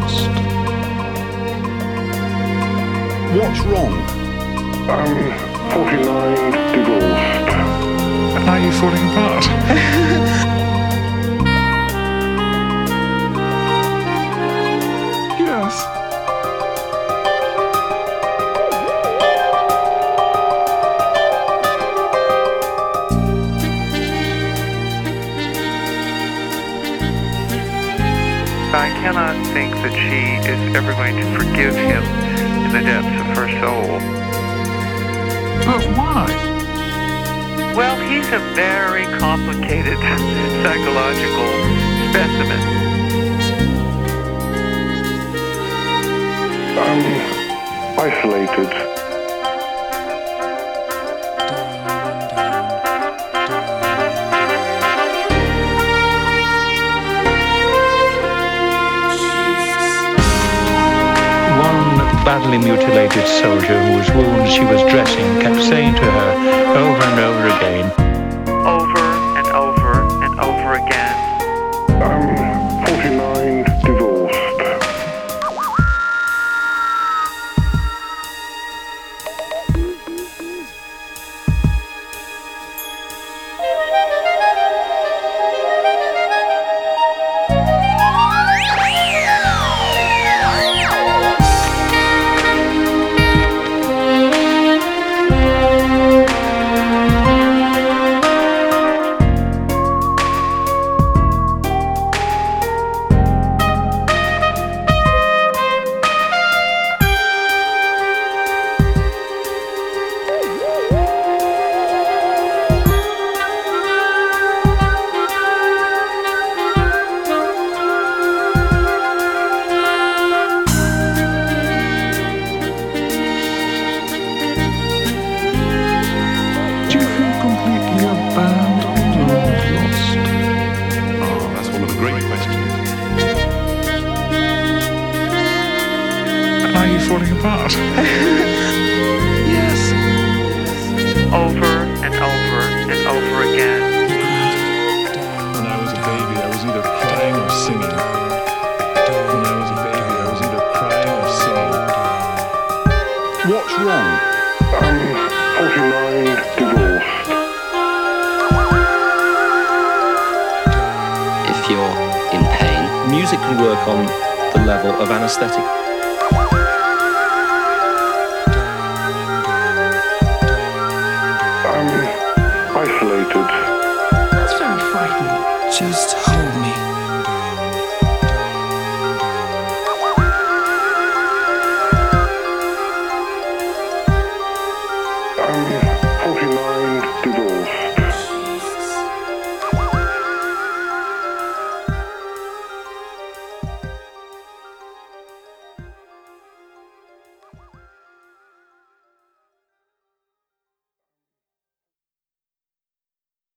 lost. What's wrong? 49, divorced. Are you falling apart? Yes. I cannot think that she is ever going to forgive him in the depths of her soul. But why? Well, he's a very complicated psychological specimen. Isolated. Badly mutilated soldier whose wounds she was dressing kept saying to her over and over again, Over and over and over again. 49, divorced. Do you feel completely abandoned or lost? Oh, that's one of the great questions. Are you falling apart? Yes. Over and over and over again. When I was a baby, I was either crying or singing. When I was a baby, I was either crying or singing. What's wrong? 49, divorced. If you're in pain, music can work on the level of anesthetic. Isolated. That's very frightening. Just